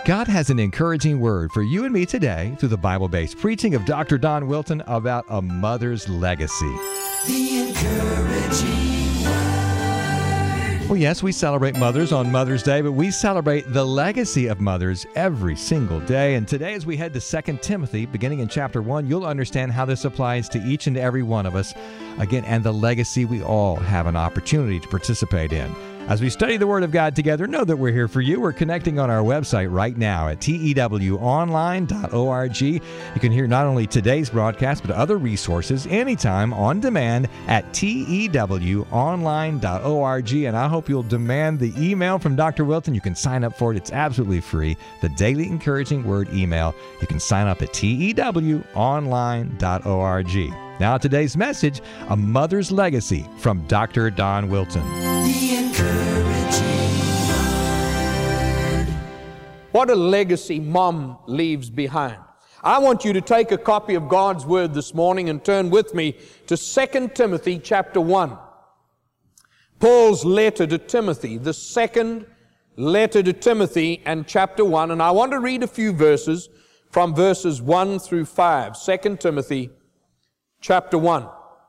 God has an encouraging word for you and me today through the Bible-based preaching of Dr. Don Wilton about a mother's legacy. The encouraging word. Well, yes, we celebrate mothers on Mother's Day, but we celebrate the legacy of mothers every single day. And today, as we head to 2 Timothy, beginning in chapter 1, you'll understand how this applies to each and every one of us, again, and the legacy we all have an opportunity to participate in. As we study the Word of God together, know that we're here for you. We're connecting on our website right now at tewonline.org. You can hear not only today's broadcast, but other resources anytime on demand at tewonline.org. And I hope you'll demand the email from Dr. Wilton. You can sign up for it. It's absolutely free. The Daily Encouraging Word email. You can sign up at tewonline.org. Now today's message, A Mother's Legacy from Dr. Don Wilton. The encouraging word. What a legacy mom leaves behind. I want you to take a copy of God's Word this morning and turn with me to 2 Timothy chapter 1. Paul's letter to Timothy, the second letter to Timothy and chapter 1. And I want to read a few verses from verses 1 through 5. 2 Timothy chapter 1.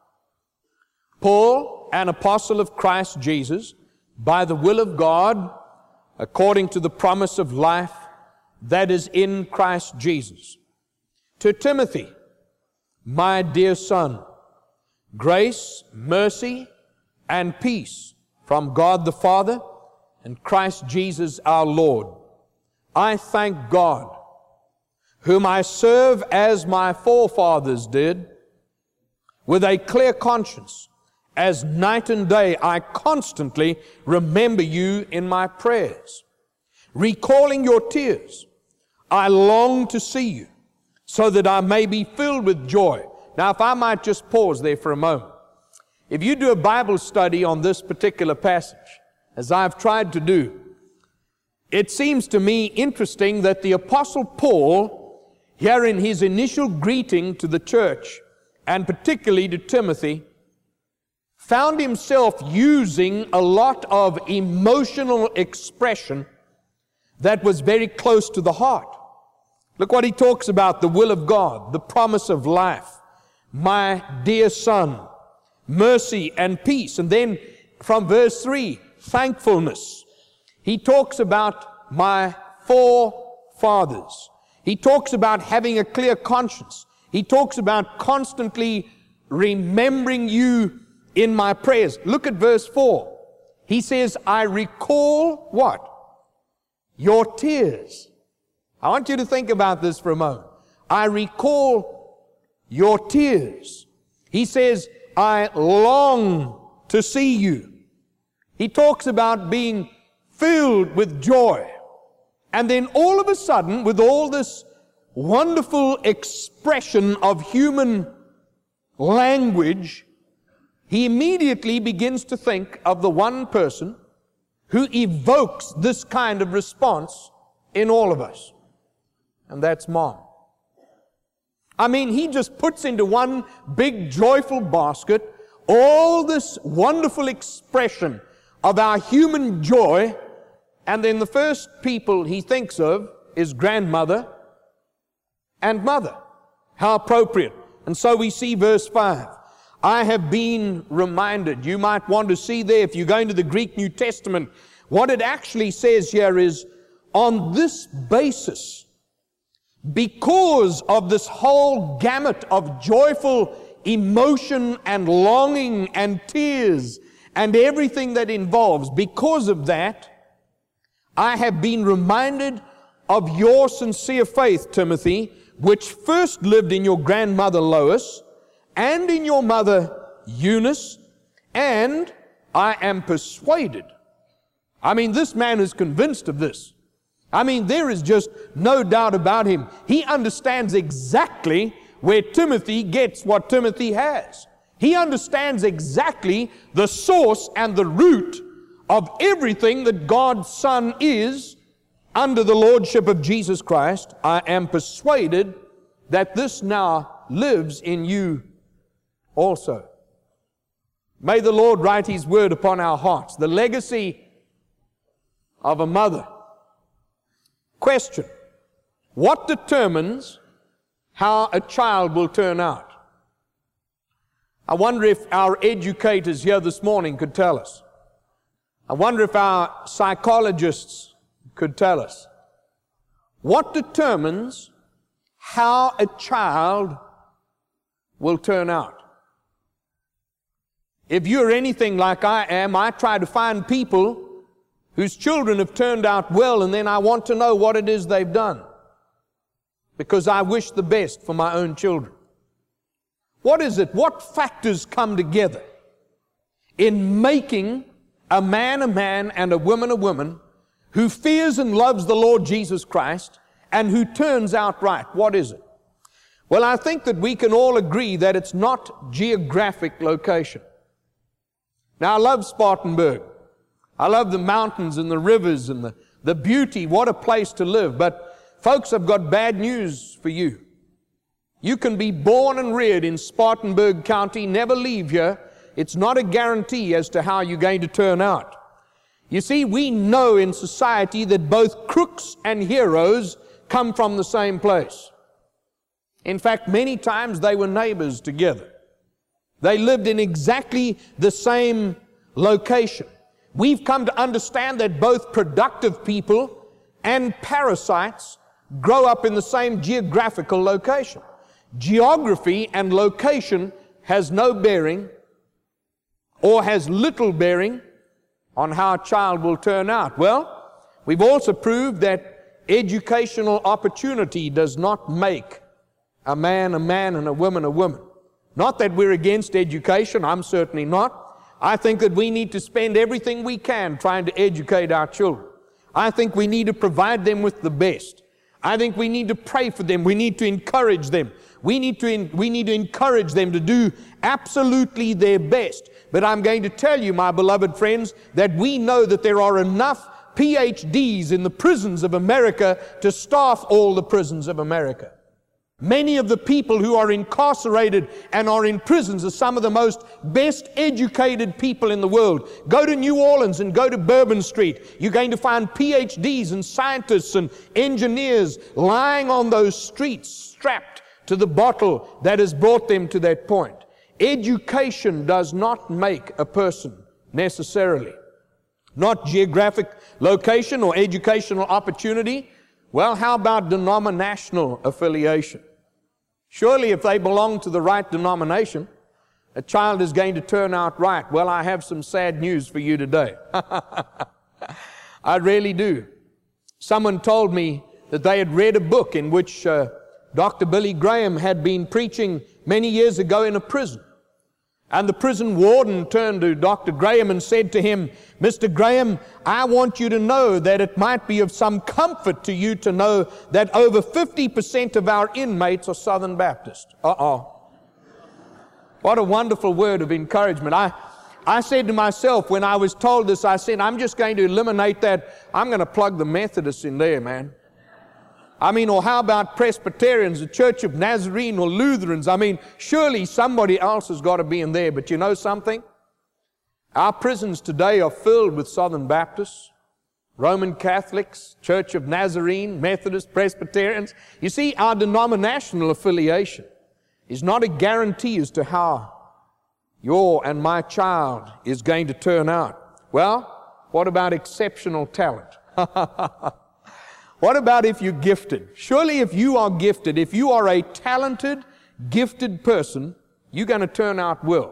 Paul, an apostle of Christ Jesus, by the will of God, according to the promise of life that is in Christ Jesus. To Timothy, my dear son, grace, mercy, and peace from God the Father and Christ Jesus our Lord. I thank God, whom I serve as my forefathers did, with a clear conscience. As night and day, I constantly remember you in my prayers. Recalling your tears, I long to see you, so that I may be filled with joy. Now, if I might just pause there for a moment. If you do a Bible study on this particular passage, as I've tried to do, it seems to me interesting that the Apostle Paul, here in his initial greeting to the church, and particularly to Timothy, found himself using a lot of emotional expression that was very close to the heart. Look what he talks about: the will of God, the promise of life, my dear son, mercy and peace. And then from verse 3, thankfulness. He talks about my forefathers. He talks about having a clear conscience. He talks about constantly remembering you in my prayers. Look at verse 4. He says, I recall what? Your tears. I want you to think about this for a moment. I recall your tears. He says, I long to see you. He talks about being filled with joy. And then all of a sudden, with all this wonderful expression of human language, he immediately begins to think of the one person who evokes this kind of response in all of us. And that's Mom. I mean, he just puts into one big joyful basket all this wonderful expression of our human joy, and then the first people he thinks of is grandmother and mother. How appropriate. And so we see verse 5. I have been reminded. You might want to see there, if you go into the Greek New Testament, what it actually says here is, on this basis, because of this whole gamut of joyful emotion and longing and tears and everything that involves, because of that, I have been reminded of your sincere faith, Timothy, which first lived in your grandmother Lois and in your mother Eunice, and I am persuaded. I mean, this man is convinced of this. I mean, there is just no doubt about him. He understands exactly where Timothy gets what Timothy has. He understands exactly the source and the root of everything that God's Son is under the Lordship of Jesus Christ. I am persuaded that this now lives in you also. May the Lord write His word upon our hearts. The legacy of a mother. Question: what determines how a child will turn out? I wonder if our educators here this morning could tell us. I wonder if our psychologists could tell us. What determines how a child will turn out? If you're anything like I am, I try to find people whose children have turned out well, and then I want to know what it is they've done, because I wish the best for my own children. What is it? What factors come together in making a man and a woman who fears and loves the Lord Jesus Christ and who turns out right? What is it? Well, I think that we can all agree that it's not geographic location. Now, I love Spartanburg. I love the mountains and the rivers and the beauty. What a place to live. But folks, I've got bad news for you. You can be born and reared in Spartanburg County, never leave here. It's not a guarantee as to how you're going to turn out. You see, we know in society that both crooks and heroes come from the same place. In fact, many times they were neighbors together. They lived in exactly the same location. We've come to understand that both productive people and parasites grow up in the same geographical location. Geography and location has no bearing, or has little bearing, on how a child will turn out. Well, we've also proved that educational opportunity does not make a man and a woman. Not that we're against education, I'm certainly not. I think that we need to spend everything we can trying to educate our children. I think we need to provide them with the best. I think we need to pray for them. We need to encourage them. We need to encourage them to do absolutely their best. But I'm going to tell you, my beloved friends, that we know that there are enough PhDs in the prisons of America to staff all the prisons of America. Many of the people who are incarcerated and are in prisons are some of the most best educated people in the world. Go to New Orleans and go to Bourbon Street. You're going to find PhDs and scientists and engineers lying on those streets, strapped to the bottle that has brought them to that point. Education does not make a person necessarily. Not geographic location or educational opportunity. Well, how about denominational affiliation? Surely if they belong to the right denomination, a child is going to turn out right. Well, I have some sad news for you today. I really do. Someone told me that they had read a book in which Dr. Billy Graham had been preaching many years ago in a prison. And the prison warden turned to Dr. Graham and said to him, "Mr. Graham, I want you to know that it might be of some comfort to you to know that over 50% of our inmates are Southern Baptist." What a wonderful word of encouragement. I said to myself when I was told this, I said, I'm just going to eliminate that. I'm going to plug the Methodists in there, man. Or how about Presbyterians, the Church of Nazarene, or Lutherans? Surely somebody else has got to be in there. But you know something? Our prisons today are filled with Southern Baptists, Roman Catholics, Church of Nazarene, Methodists, Presbyterians. You see, our denominational affiliation is not a guarantee as to how your and my child is going to turn out. Well, what about exceptional talent? What about if you're gifted? Surely if you are gifted, if you are a talented, gifted person, you're going to turn out well.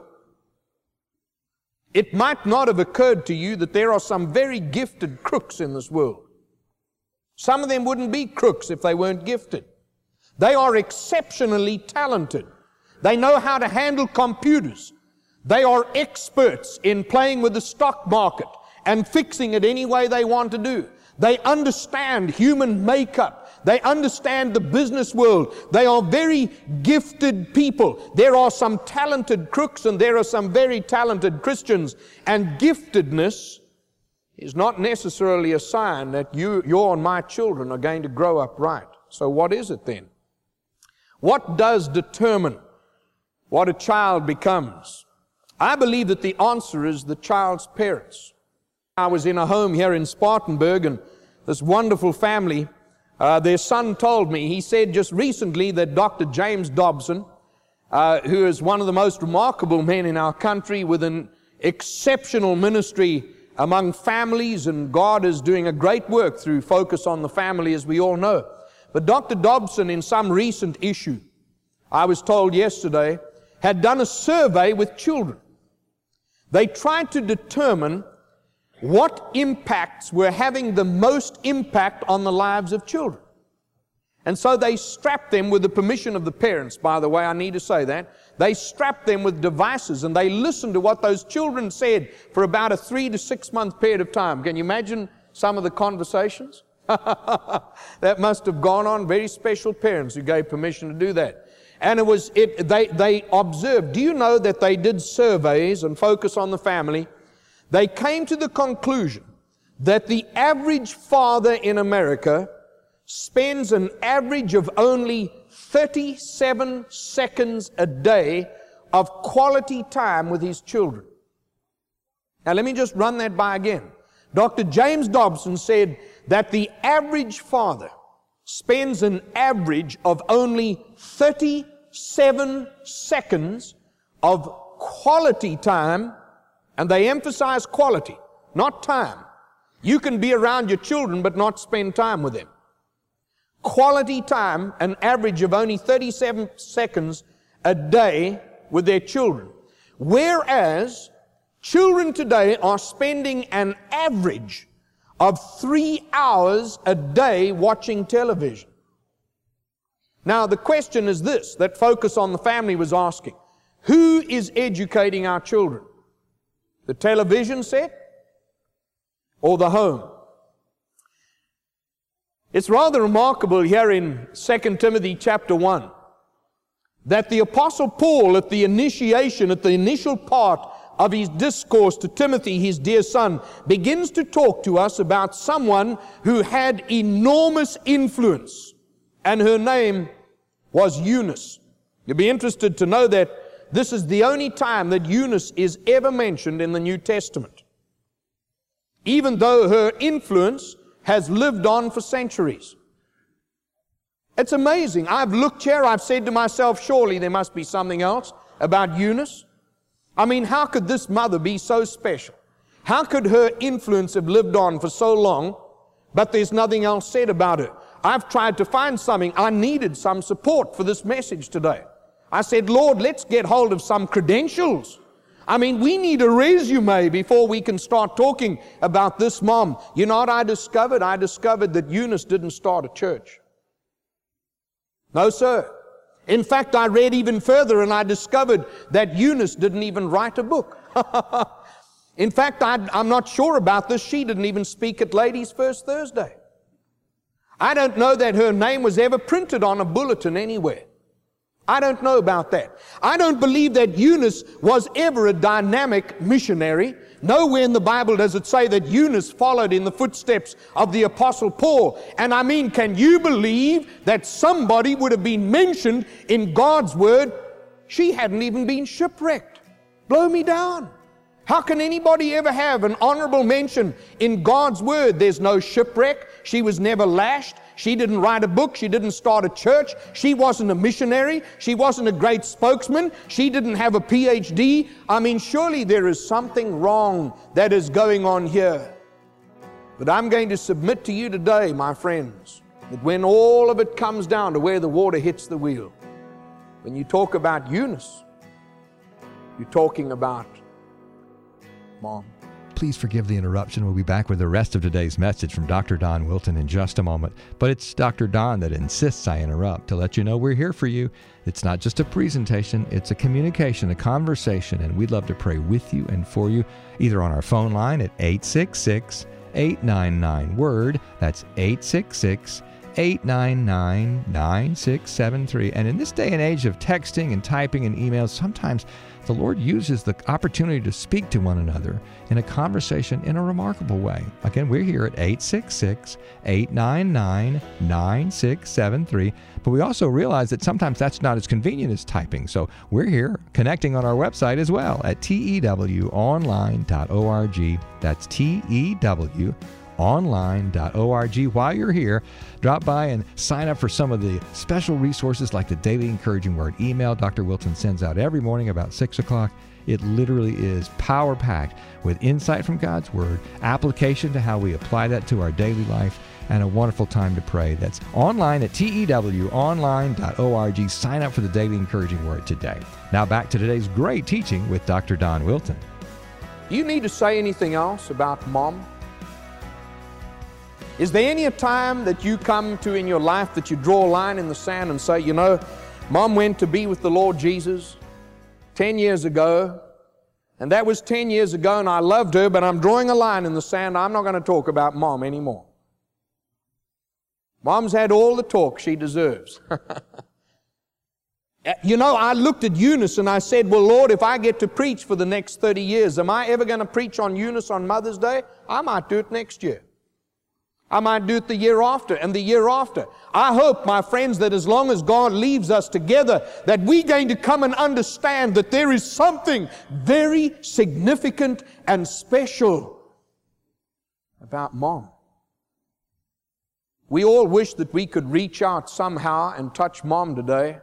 It might not have occurred to you that there are some very gifted crooks in this world. Some of them wouldn't be crooks if they weren't gifted. They are exceptionally talented. They know how to handle computers. They are experts in playing with the stock market and fixing it any way they want to do. They understand human makeup. They understand the business world. They are very gifted people. There are some talented crooks and there are some very talented Christians. And giftedness is not necessarily a sign that your and my children are going to grow up right. So what is it then? What does determine what a child becomes? I believe that the answer is the child's parents. I was in a home here in Spartanburg, and this wonderful family Their son told me, he said just recently that Dr. James Dobson, who is one of the most remarkable men in our country with an exceptional ministry among families, and God is doing a great work through Focus on the Family, as we all know. But Dr. Dobson, in some recent issue, I was told yesterday, had done a survey with children. They tried to determine what impacts were having the most impact on the lives of children. And so they strapped them, with the permission of the parents, by the way, I need to say that, they strapped them with devices and they listened to what those children said for about a 3 to 6 month period of time. Can you imagine some of the conversations? That must have gone on. Very special parents who gave permission to do that. And they observed. Do you know that they did surveys and Focus on the Family? They came to the conclusion that the average father in America spends an average of only 37 seconds a day of quality time with his children. Now let me just run that by again. Dr. James Dobson said that the average father spends an average of only 37 seconds of quality time, and they emphasize quality, not time. You can be around your children but not spend time with them. Quality time, an average of only 37 seconds a day with their children. Whereas children today are spending an average of 3 hours a day watching television. Now the question is this, that Focus on the Family was asking. Who is educating our children? The television set or the home? It's rather remarkable here in 2 Timothy chapter 1 that the Apostle Paul at the initial part of his discourse to Timothy, his dear son, begins to talk to us about someone who had enormous influence, and her name was Eunice. You'll be interested to know that this is the only time that Eunice is ever mentioned in the New Testament, even though her influence has lived on for centuries. It's amazing. I've looked here, I've said to myself, surely there must be something else about Eunice. I mean, how could this mother be so special? How could her influence have lived on for so long, but there's nothing else said about her? I've tried to find something. I needed some support for this message today. I said, Lord, let's get hold of some credentials. I mean, we need a resume before we can start talking about this mom. You know what I discovered? I discovered that Eunice didn't start a church. No, sir. In fact, I read even further and I discovered that Eunice didn't even write a book. In fact, I'm not sure about this. She didn't even speak at Ladies First Thursday. I don't know that her name was ever printed on a bulletin anywhere. I don't know about that. I don't believe that Eunice was ever a dynamic missionary. Nowhere in the Bible does it say that Eunice followed in the footsteps of the Apostle Paul. And I mean, can you believe that somebody would have been mentioned in God's Word? She hadn't even been shipwrecked. Blow me down. How can anybody ever have an honorable mention in God's Word? There's no shipwreck. She was never lashed. She didn't write a book. She didn't start a church. She wasn't a missionary. She wasn't a great spokesman. She didn't have a PhD. I mean, surely there is something wrong that is going on here. But I'm going to submit to you today, my friends, that when all of it comes down to where the water hits the wheel, when you talk about Eunice, you're talking about Mom. Please forgive the interruption. We'll be back with the rest of today's message from Dr. Don Wilton in just a moment. But it's Dr. Don that insists I interrupt to let you know we're here for you. It's not just a presentation, it's a communication, a conversation, and we'd love to pray with you and for you, either on our phone line at 866-899-WORD. That's 866-899-9673. And in this day and age of texting and typing and emails, sometimes the Lord uses the opportunity to speak to one another in a conversation in a remarkable way. Again, we're here at 866-899-9673. But we also realize that sometimes that's not as convenient as typing. So we're here connecting on our website as well at tewonline.org. That's online.org. While you're here, drop by and sign up for some of the special resources like the Daily Encouraging Word email Dr. Wilton sends out every morning about 6 o'clock. It literally is power-packed with insight from God's Word, application to how we apply that to our daily life, and a wonderful time to pray. That's online at tewonline.org. Sign up for the Daily Encouraging Word today. Now back to today's great teaching with Dr. Don Wilton. Do you need to say anything else about Mom? Is there any time that you come to in your life that you draw a line in the sand and say, you know, Mom went to be with the Lord Jesus 10 years ago, and that was 10 years ago, and I loved her, but I'm drawing a line in the sand. I'm not going to talk about Mom anymore. Mom's had all the talk she deserves. You know, I looked at Eunice and I said, well, Lord, if I get to preach for the next 30 years, am I ever going to preach on Eunice on Mother's Day? I might do it next year. I might do it the year after and the year after. I hope, my friends, that as long as God leaves us together, that we're going to come and understand that there is something very significant and special about Mom. We all wish that we could reach out somehow and touch Mom today,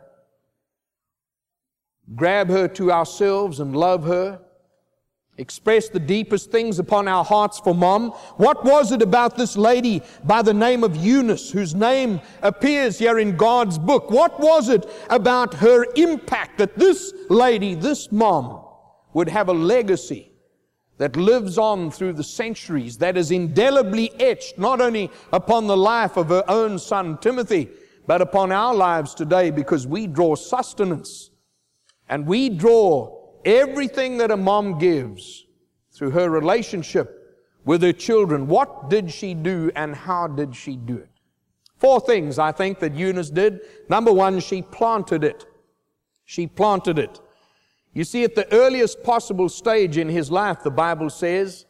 grab her to ourselves and love her, express the deepest things upon our hearts for Mom. What was it about this lady by the name of Eunice, whose name appears here in God's book? What was it about her impact that this lady, this Mom, would have a legacy that lives on through the centuries, that is indelibly etched not only upon the life of her own son Timothy, but upon our lives today, because we draw sustenance and we draw everything that a mom gives through her relationship with her children. What did she do and how did she do it? 4 things I think that Eunice did. Number 1, she planted it. She planted it. You see, at the earliest possible stage in his life, the Bible says,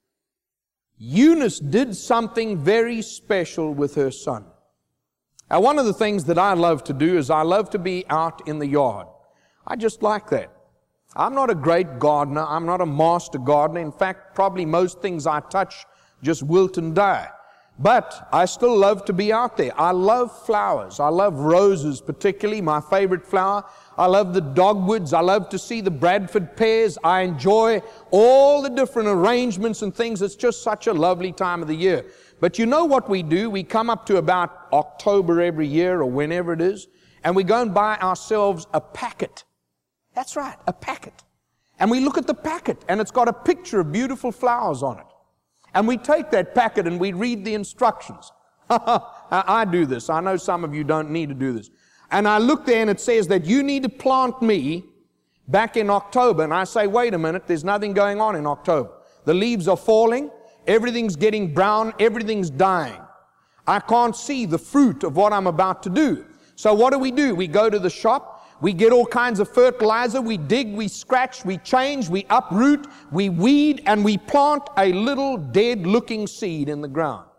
Eunice did something very special with her son. Now, one of the things that I love to do is I love to be out in the yard. I just like that. I'm not a great gardener. I'm not a master gardener. In fact, probably most things I touch just wilt and die. But I still love to be out there. I love flowers. I love roses, particularly my favorite flower. I love the dogwoods. I love to see the Bradford pears. I enjoy all the different arrangements and things. It's just such a lovely time of the year. But you know what we do? We come up to about October every year or whenever it is, and we go and buy ourselves a packet. That's right, a packet. And we look at the packet, and it's got a picture of beautiful flowers on it. And we take that packet and we read the instructions. I do this. I know some of you don't need to do this. And I look there and it says that you need to plant me back in October. And I say, wait a minute, there's nothing going on in October. The leaves are falling, everything's getting brown, everything's dying. I can't see the fruit of what I'm about to do. So what do? We go to the shop. We get all kinds of fertilizer, we dig, we scratch, we change, we uproot, we weed, and we plant a little dead-looking seed in the ground.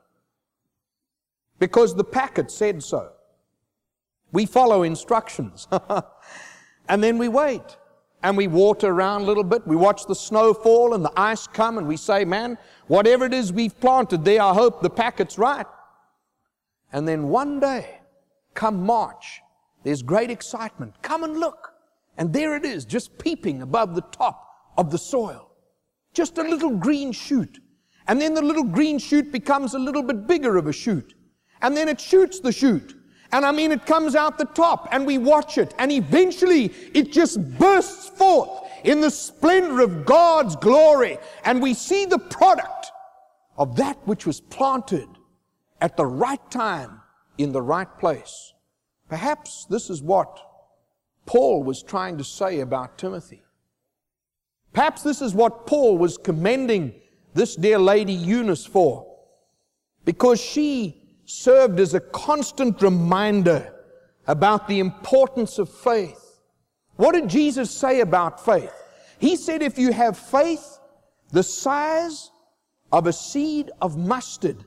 Because the packet said so. We follow instructions. And then we wait. And we water around a little bit. We watch the snow fall and the ice come, and we say, man, whatever it is we've planted there, I hope the packet's right. And then one day, come March, there's great excitement. Come and look. And there it is, just peeping above the top of the soil. Just a little green shoot. And then the little green shoot becomes a little bit bigger of a shoot. And then it shoots the shoot. And I mean, it comes out the top, and we watch it. And eventually, it just bursts forth in the splendor of God's glory. And we see the product of that which was planted at the right time in the right place. Perhaps this is what Paul was trying to say about Timothy. Perhaps this is what Paul was commending this dear lady Eunice for, because she served as a constant reminder about the importance of faith. What did Jesus say about faith? He said, if you have faith the size of a seed of mustard.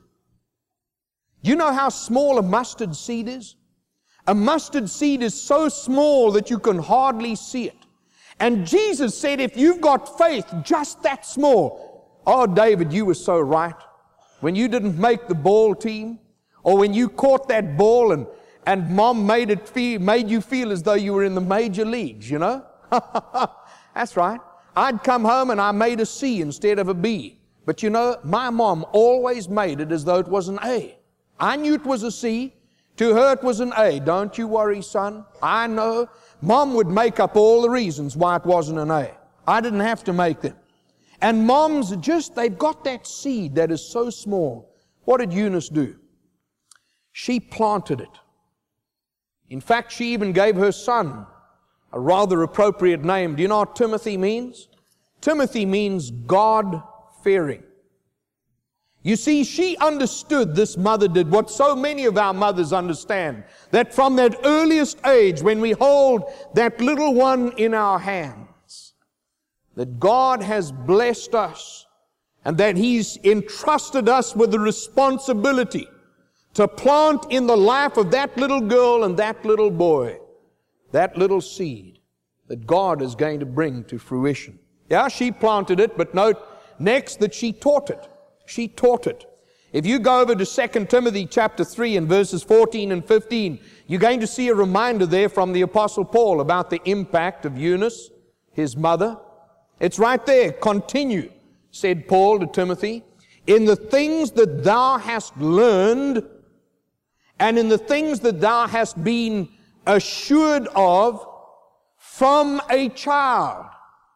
You know how small a mustard seed is? A mustard seed is so small that you can hardly see it. And Jesus said, if you've got faith just that small, oh, David, you were so right. when you didn't make the ball team, or when you caught that ball and Mom made you feel as though you were in the major leagues, you know? That's right. I'd come home and I made a C instead of a B. But you know, my mom always made it as though it was an A. I knew it was a C. To her it was an A. Don't you worry, son. I know. Mom would make up all the reasons why it wasn't an A. I didn't have to make them. And moms they've got that seed that is so small. What did Eunice do? She planted it. In fact, she even gave her son a rather appropriate name. Do you know what Timothy means? Timothy means God-fearing. You see, she understood, this mother did, what so many of our mothers understand, that from that earliest age, when we hold that little one in our hands, that God has blessed us and that He's entrusted us with the responsibility to plant in the life of that little girl and that little boy, that little seed that God is going to bring to fruition. Yeah, she planted it, but note next that she taught it. She taught it. If you go over to 2 Timothy chapter 3 and verses 14 and 15, you're going to see a reminder there from the Apostle Paul about the impact of Eunice, his mother. It's right there. Continue, said Paul to Timothy, in the things that thou hast learned and in the things that thou hast been assured of from a child.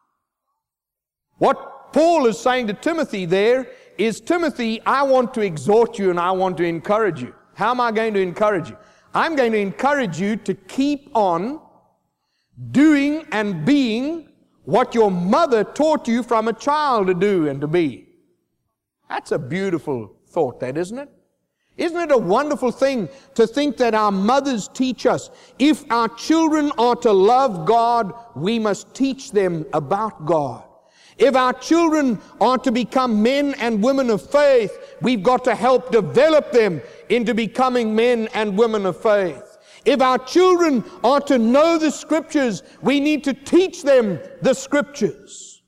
What Paul is saying to Timothy there is, Timothy, I want to exhort you and I want to encourage you. How am I going to encourage you? I'm going to encourage you to keep on doing and being what your mother taught you from a child to do and to be. That's a beautiful thought, that, isn't it? Isn't it a wonderful thing to think that our mothers teach us? If our children are to love God, we must teach them about God. If our children are to become men and women of faith, we've got to help develop them into becoming men and women of faith. If our children are to know the Scriptures, we need to teach them the Scriptures.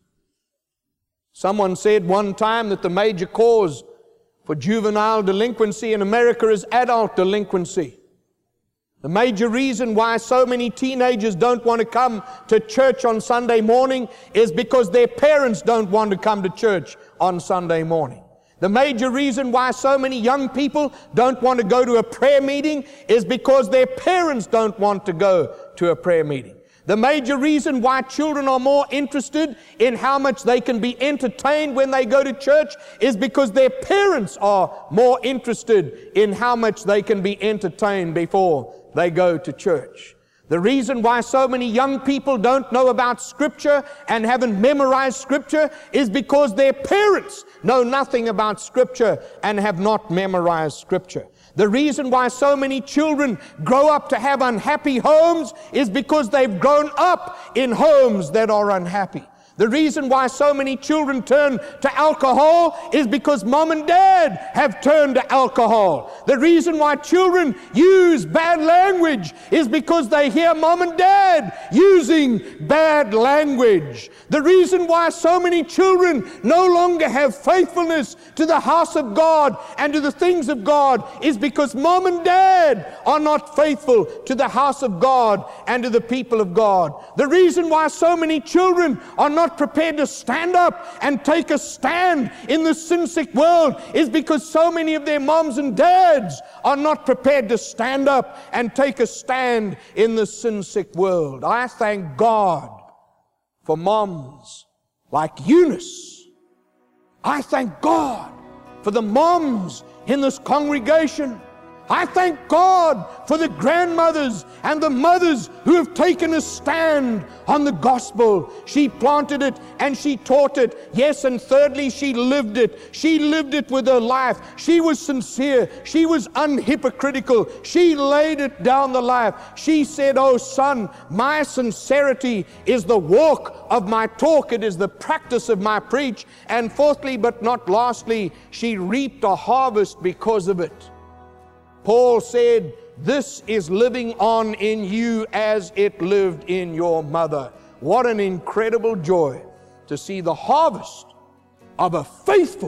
Someone said one time that the major cause for juvenile delinquency in America is adult delinquency. The major reason why so many teenagers don't want to come to church on Sunday morning is because their parents don't want to come to church on Sunday morning. The major reason why so many young people don't want to go to a prayer meeting is because their parents don't want to go to a prayer meeting. The major reason why children are more interested in how much they can be entertained when they go to church is because their parents are more interested in how much they can be entertained before they go to church. The reason why so many young people don't know about Scripture and haven't memorized Scripture is because their parents know nothing about Scripture and have not memorized Scripture. The reason why so many children grow up to have unhappy homes is because they've grown up in homes that are unhappy. The reason why so many children turn to alcohol is because mom and dad have turned to alcohol. The reason why children use bad language is because they hear mom and dad using bad language. The reason why so many children no longer have faithfulness to the house of God and to the things of God is because mom and dad are not faithful to the house of God and to the people of God. The reason why so many children are not prepared to stand up and take a stand in the sin-sick world is because so many of their moms and dads are not prepared to stand up and take a stand in the sin-sick world. I thank God for moms like Eunice. I thank God for the moms in this congregation. I thank God for the grandmothers and the mothers who have taken a stand on the gospel. She planted it and she taught it. Yes, and thirdly, she lived it. She lived it with her life. She was sincere. She was unhypocritical. She laid it down the life. She said, "Oh son, my sincerity is the walk of my talk. It is the practice of my preach." And fourthly, but not lastly, she reaped a harvest because of it. Paul said, "This is living on in you as it lived in your mother." What an incredible joy to see the harvest of a faithful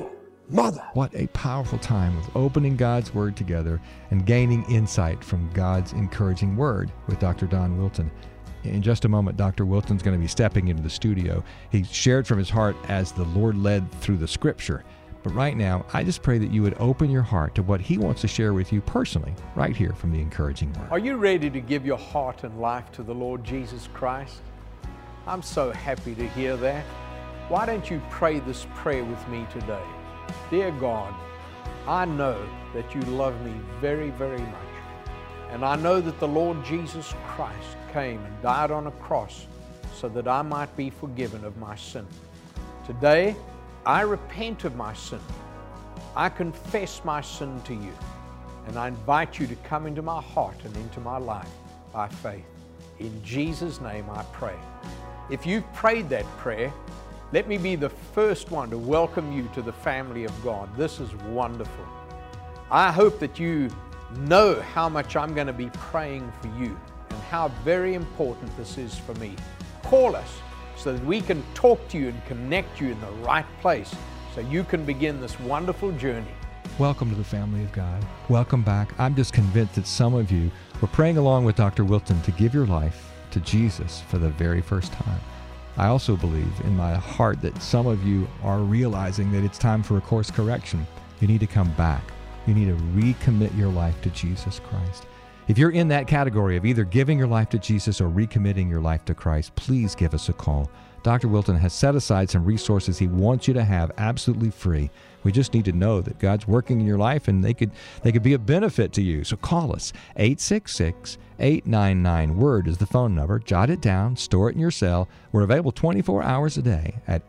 mother. What a powerful time of opening God's Word together and gaining insight from God's encouraging Word with Dr. Don Wilton. In just a moment, Dr. Wilton's going to be stepping into the studio. He shared from his heart as the Lord led through the Scripture. But right now, I just pray that you would open your heart to what he wants to share with you personally, right here from the Encouraging Word. Are you ready to give your heart and life to the Lord Jesus Christ? I'm so happy to hear that. Why don't you pray this prayer with me today? Dear God, I know that you love me very, very much. And I know that the Lord Jesus Christ came and died on a cross so that I might be forgiven of my sin. Today, I repent of my sin. I confess my sin to you. And I invite you to come into my heart and into my life by faith. In Jesus' name I pray. If you've prayed that prayer, let me be the first one to welcome you to the family of God. This is wonderful. I hope that you know how much I'm going to be praying for you and how very important this is for me. Call us so that we can talk to you and connect you in the right place so you can begin this wonderful journey. Welcome to the family of God. Welcome back. I'm just convinced that some of you were praying along with Dr. Wilton to give your life to Jesus for the very first time. I also believe in my heart that some of you are realizing that it's time for a course correction. You need to come back. You need to recommit your life to Jesus Christ. If you're in that category of either giving your life to Jesus or recommitting your life to Christ, please give us a call. Dr. Wilton has set aside some resources he wants you to have absolutely free. We just need to know that God's working in your life and they could be a benefit to you. So call us. 866-899-WORD is the phone number. Jot it down, store it in your cell. We're available 24 hours a day at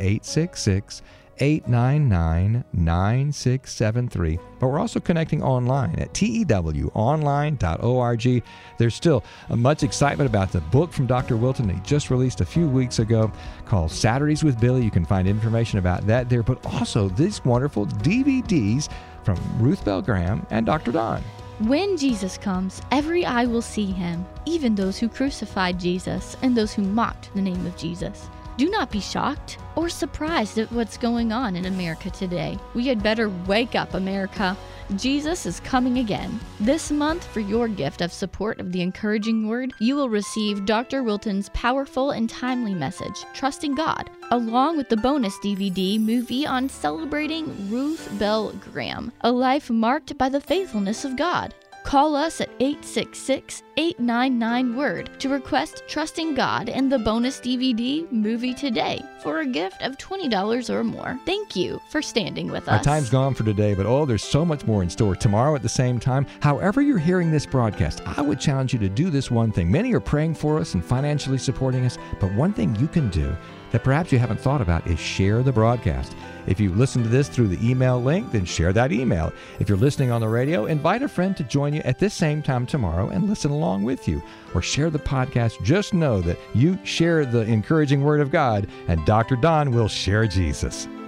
866-899-9673. But we're also connecting online at tewonline.org. There's still much excitement about the book from Dr. Wilton that he just released a few weeks ago called Saturdays with Billy. You can find information about that there, but also these wonderful DVDs from Ruth Bell Graham and Dr. Don. When Jesus comes, every eye will see him, even those who crucified Jesus and those who mocked the name of Jesus. Do not be shocked or surprised at what's going on in America today. We had better wake up, America. Jesus is coming again. This month, for your gift of support of the Encouraging Word, you will receive Dr. Wilton's powerful and timely message, Trusting God, along with the bonus DVD movie on celebrating Ruth Bell Graham, a life marked by the faithfulness of God. Call us at 866-899-WORD to request Trusting God and the bonus DVD movie today for a gift of $20 or more. Thank you for standing with us. Our time's gone for today, but there's so much more in store. Tomorrow at the same time, however you're hearing this broadcast, I would challenge you to do this one thing. Many are praying for us and financially supporting us, but one thing you can do that perhaps you haven't thought about is share the broadcast. If you listen to this through the email link, then share that email. If you're listening on the radio, invite a friend to join you at this same time tomorrow and listen along with you. Or share the podcast. Just know that you share the encouraging Word of God, and Dr. Don will share Jesus.